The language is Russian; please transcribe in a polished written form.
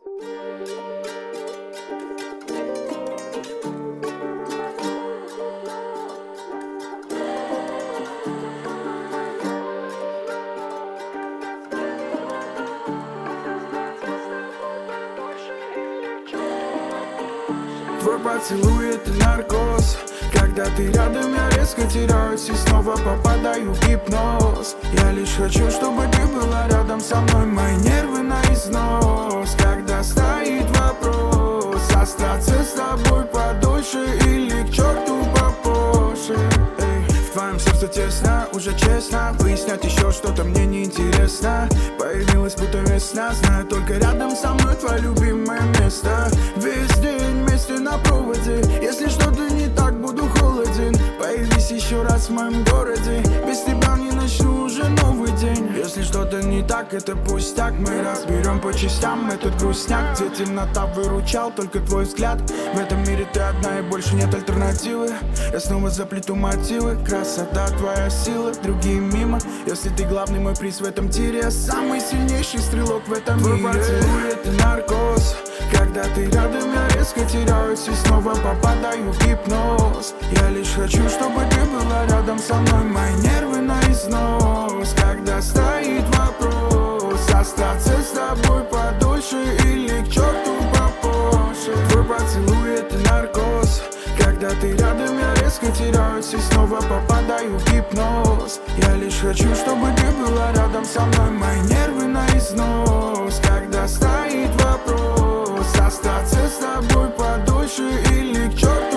Твой поцелуй — это наркоз. Когда ты рядом, я резко теряюсь и снова попадаю в гипноз. Я лишь хочу, чтобы ты была рядом со мной. Мои нервы на износ. Когда стоит вопрос, остаться с тобой подольше или к черту попозже. В твоем сердце тесно, уже честно. Выяснять еще что-то мне неинтересно. Появилась будто весна. Знаю, только рядом со мной твое любимое место. Весь день вместе на проводе. Если что-то не так, буду холоден. Появись еще раз в моем городе. Без тебя не начну уже новый день. Если что-то не так, это пустяк. Мы разберем по частям этот грустняк. Где темнота выручал, только твой взгляд. В этом мире ты одна и больше нет альтернативы. Я снова заплету мотивы. Красота, твоя сила, другие мимо. Если ты главный мой приз в этом тире, я самый сильнейший стрелок в этом мире. Твой поцелуй — это наркоз. Когда ты рядом, я резко теряюсь и снова попадаю в гипноз. Я лишь хочу, чтобы ты была рядом со мной. Мои нервы на износ. Когда стоит вопрос, остаться с тобой подольше или к черту попозже. Твой поцелуй — это наркоз. Когда ты рядом, я резко теряюсь и снова попадаю в гипноз. Я лишь хочу, чтобы ты была рядом со мной. Мои нервы на износ. Когда стоит вопрос, остаться с тобой подольше или к черту